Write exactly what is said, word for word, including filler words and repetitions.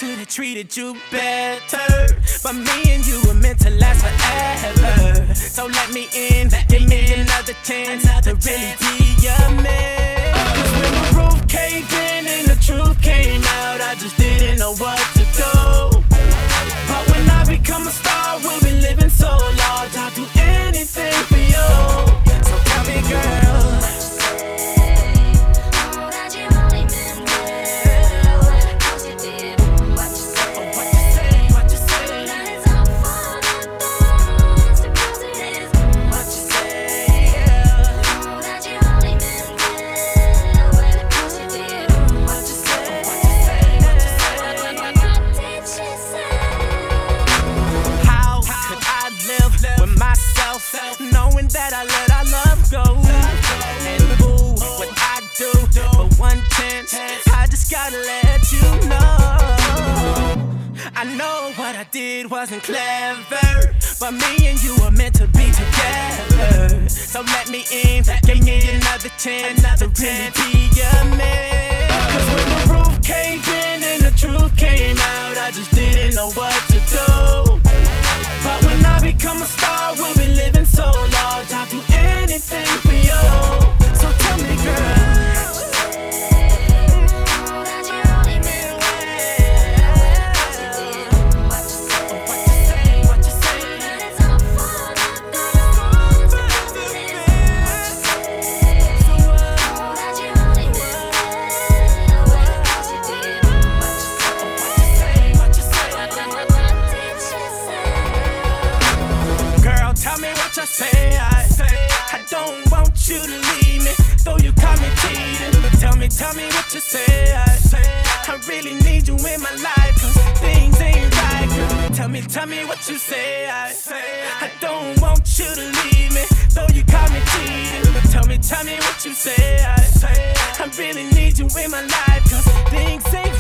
should have treated you better. But me and you were meant to last forever. So let me in, give me another chance to really be your man. Cause when the roof caved in and the truth came out, I just didn't know what to do. But when I become a star, we'll be living so large, I'll do anything for you. So tell me, girl, knowing that I let our love go. And boo, what I do for one chance, I just gotta let you know. I know what I did wasn't clever, but me and you were meant to be together. So let me in, give me another chance to really be your man. Cause when the roof caved in and the truth came out, I just didn't know what to do. But when I become a star, we'll be living so large, I'll do anything for you. So tell me, girl, I say, I say, I don't want you to leave me, though you caught me cheating. Tell me, tell me what you say, I say, I really need you in my life, cause things ain't right, girl. Tell me, tell me what you say, I say, I don't want you to leave me, though you caught me cheating. Tell me, tell me what you say, I say, I really need you in my life, cause things ain't right.